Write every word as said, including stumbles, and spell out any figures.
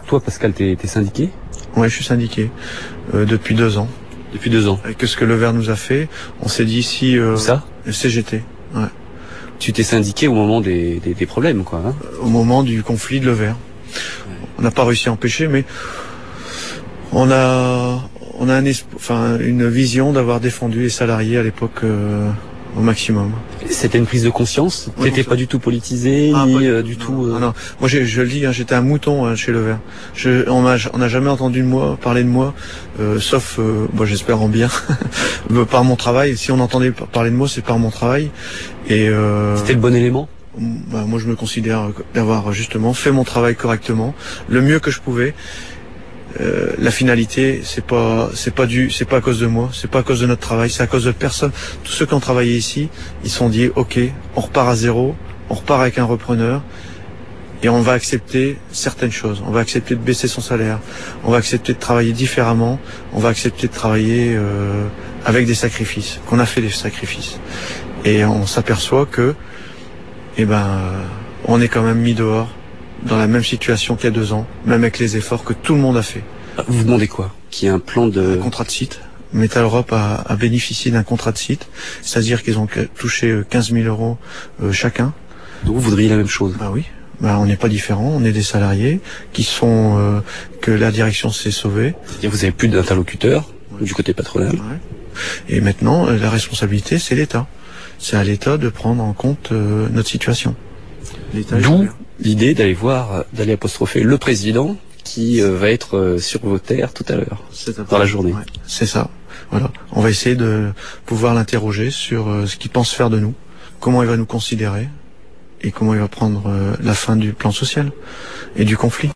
Toi, Pascal, t'es, t'es syndiqué? Ouais, je suis syndiqué euh, depuis deux ans. Depuis deux ans. Et que ce que le Vert nous a fait, on s'est dit ici... Euh, ça C G T, ouais. Tu t'es syndiqué au moment des, des, des problèmes, quoi. Hein, au moment du conflit de Levert. Ouais. On n'a pas réussi à empêcher, mais on a, on a un enfin, une vision d'avoir défendu les salariés à l'époque euh, au maximum. C'était une prise de conscience? Ouais, T'étais pas du tout politisé, ah, ni euh, du, du non, tout... Euh... Non, non. Moi, je, je le dis, hein, j'étais un mouton hein, chez Levert. Je, on n'a on a jamais entendu de moi, parler de moi, euh, sauf, euh, bon, j'espère en bien, par mon travail. Si on entendait parler de moi, c'est par mon travail. Et euh, C'était le bon élément? Bah, moi, je me considère d'avoir justement fait mon travail correctement, le mieux que je pouvais. Euh, la finalité, c'est pas, c'est pas du, c'est pas à cause de moi, c'est pas à cause de notre travail, c'est à cause de personne. Tous ceux qui ont travaillé ici, ils se sont dit, ok, on repart à zéro, on repart avec un repreneur, et on va accepter certaines choses. On va accepter de baisser son salaire, on va accepter de travailler différemment, on va accepter de travailler euh, avec des sacrifices, qu'on a fait des sacrifices. Et on s'aperçoit que, eh ben, euh, on est quand même mis dehors, dans la même situation qu'il y a deux ans, même avec les efforts que tout le monde a fait. Vous demandez quoi? Qu'il y ait un plan de... Un contrat de site. Metal Europe a, a bénéficié d'un contrat de site, c'est-à-dire qu'ils ont touché quinze mille euros euh, chacun. Donc vous voudriez la même chose? Bah oui. Bah, on n'est pas différents, on est des salariés qui sont euh, que la direction s'est sauvée. C'est-à-dire vous avez plus d'interlocuteurs ouais. du côté patronal. Ouais. Et maintenant, la responsabilité, c'est l'État. C'est à l'État de prendre en compte euh, notre situation. D'où l'idée d'aller voir, d'aller apostropher le président qui euh, va être euh, sur vos terres tout à l'heure, dans la journée. Ouais, c'est ça. Voilà. On va essayer de pouvoir l'interroger sur euh, ce qu'il pense faire de nous, comment il va nous considérer et comment il va prendre euh, la fin du plan social et du conflit.